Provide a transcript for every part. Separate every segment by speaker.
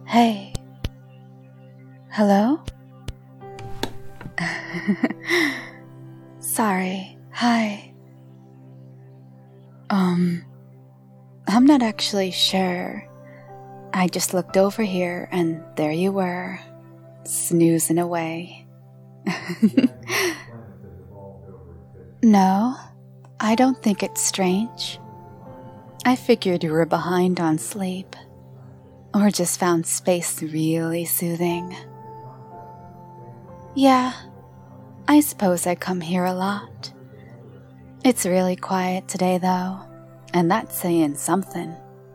Speaker 1: Hey. Hello? Sorry. Hi. I'm not actually sure. I just looked over here and there you were, snoozing away. No, I don't think it's strange. I figured you were behind on sleep, or just found space really soothing. Yeah, I suppose I come here a lot. It's really quiet today though, and that's saying something.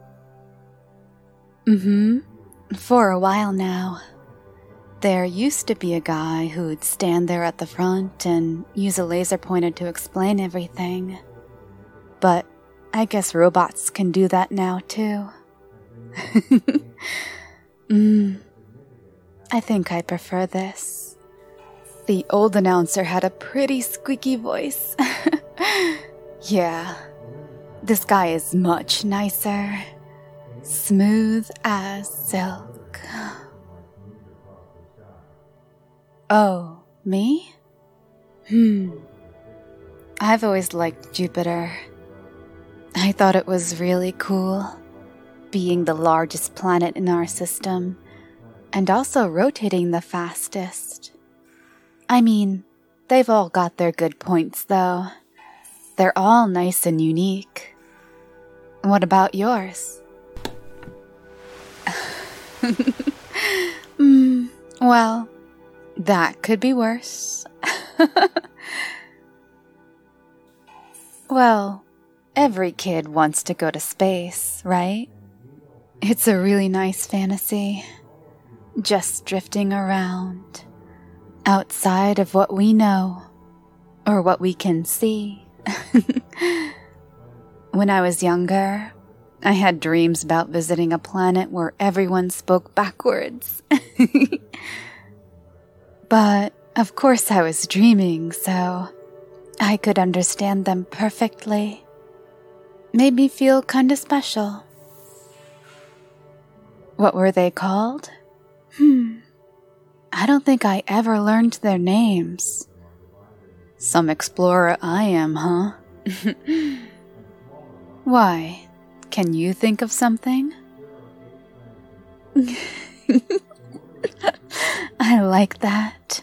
Speaker 1: For a while now. There used to be a guy who'd stand there at the front and use a laser pointer to explain everything. But I guess robots can do that now too. I think I prefer this. The old announcer had a pretty squeaky voice. Yeah, this guy is much nicer. Smooth as silk. Oh, me? I've always liked Jupiter. I thought it was really cool, being the largest planet in our system, and also rotating the fastest. I mean, they've all got their good points, though. They're all nice and unique. What about yours? Well, that could be worse. Well, every kid wants to go to space, right? It's a really nice fantasy. Just drifting around, outside of what we know, or what we can see. When I was younger, I had dreams about visiting a planet where everyone spoke backwards. But, of course I was dreaming, so I could understand them perfectly. Made me feel kinda special. What were they called? I don't think I ever learned their names. Some explorer I am, huh? Why? Can you think of something? I like that.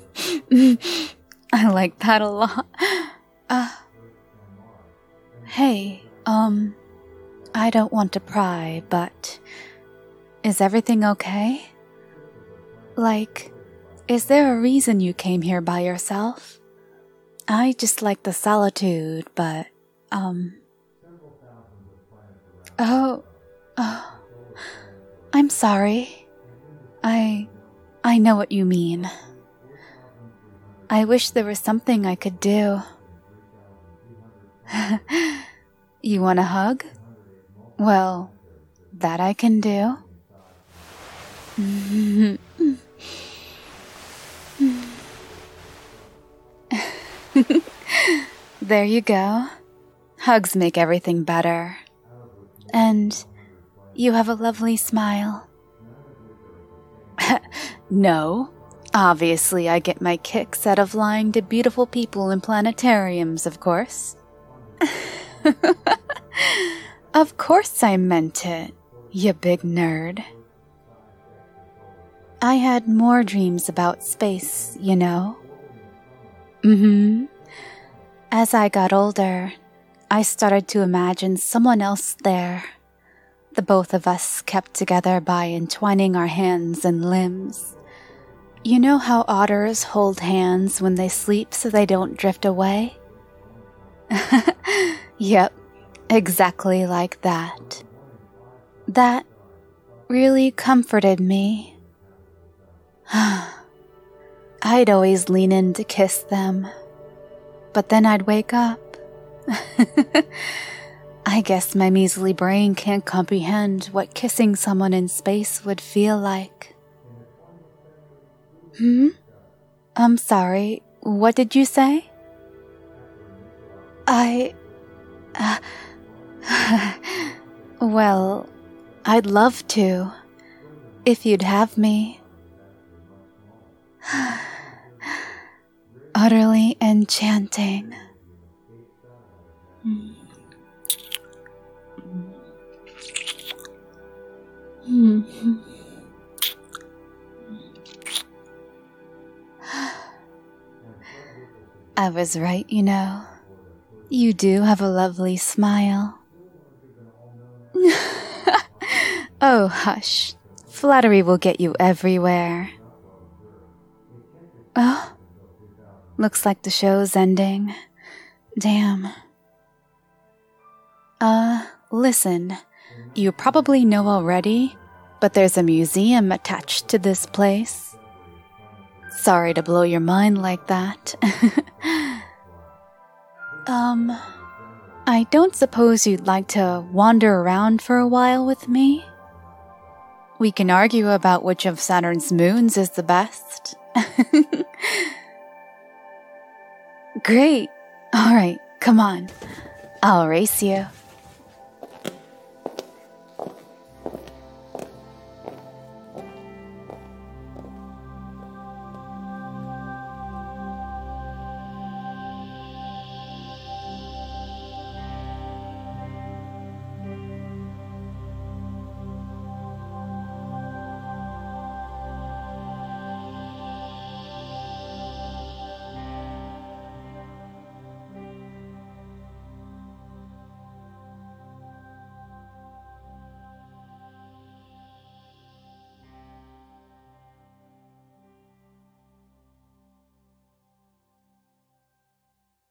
Speaker 1: I like that a lot. Hey, I don't want to pry, but is everything okay? Like, is there a reason you came here by yourself? I just like the solitude, but, Oh, I'm sorry. I know what you mean. I wish there was something I could do. You want a hug? Well, that I can do. There you go. Hugs make everything better. And you have a lovely smile. No, obviously I get my kicks out of lying to beautiful people in planetariums, of course. Of course I meant it, you big nerd. I had more dreams about space, you know. As I got older, I started to imagine someone else there. The both of us kept together by entwining our hands and limbs. You know how otters hold hands when they sleep so they don't drift away? Yep, exactly like that. That really comforted me. I'd always lean in to kiss them, but then I'd wake up. I guess my measly brain can't comprehend what kissing someone in space would feel like. I'm sorry, what did you say? Well, I'd love to. if you'd have me. Utterly enchanting. I was right, you know. You do have a lovely smile. Oh, hush. Flattery will get you everywhere. Oh, looks like the show's ending. Damn. Listen. You probably know already, but there's a museum attached to this place. Sorry to blow your mind like that. I don't suppose you'd like to wander around for a while with me? We can argue about which of Saturn's moons is the best. Great. All right, come on. I'll race you.